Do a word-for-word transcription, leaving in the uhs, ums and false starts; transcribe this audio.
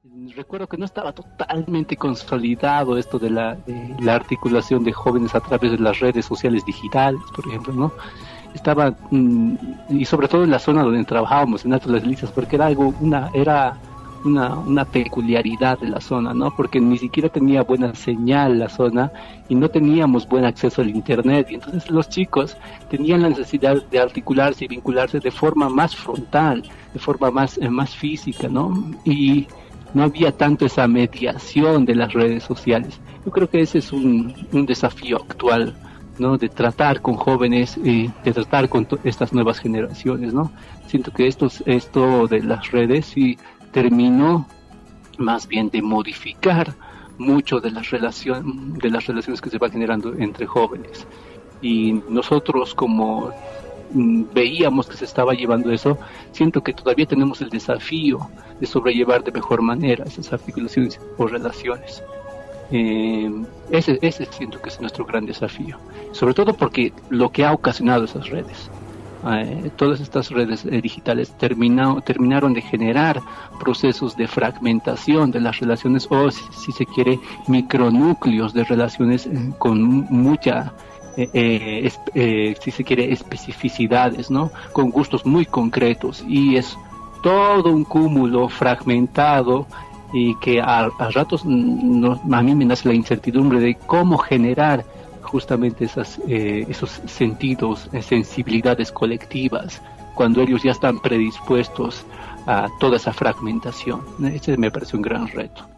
Recuerdo que no estaba totalmente consolidado esto de la, de la articulación de jóvenes a través de las redes sociales digitales, por ejemplo, ¿no? Estaba, mm, y sobre todo en la zona donde trabajábamos, en Alto de las Lisas, porque era algo, una, era una, una peculiaridad de la zona, ¿no? Porque ni siquiera tenía buena señal la zona y no teníamos buen acceso al internet. Y entonces los chicos tenían la necesidad de articularse y vincularse de forma más frontal, de forma más, eh, más física, ¿no? Y no había tanto esa mediación de las redes sociales. Yo creo que ese es un, un desafío actual, ¿no? De tratar con jóvenes, eh, de tratar con estas nuevas generaciones, ¿no? Siento que estos, esto de las redes sí terminó más bien de modificar mucho de las relación, de las relaciones que se van generando entre jóvenes. Y nosotros como mm, veíamos que se estaba llevando eso, siento que todavía tenemos el desafío de sobrellevar de mejor manera esas articulaciones o relaciones. Eh, ese, ese siento que es nuestro gran desafío, sobre todo porque lo que ha ocasionado esas redes, eh, todas estas redes eh, digitales terminado, terminaron de generar procesos de fragmentación de las relaciones o, si, si se quiere, micronúcleos de relaciones eh, con mucha, eh, eh, es, eh, si se quiere, especificidades, ¿no? Con gustos muy concretos, y es todo un cúmulo fragmentado y que a, a ratos no, a mí me nace la incertidumbre de cómo generar justamente esas, eh, esos sentidos, eh, sensibilidades colectivas, cuando ellos ya están predispuestos a toda esa fragmentación. Ese me parece un gran reto.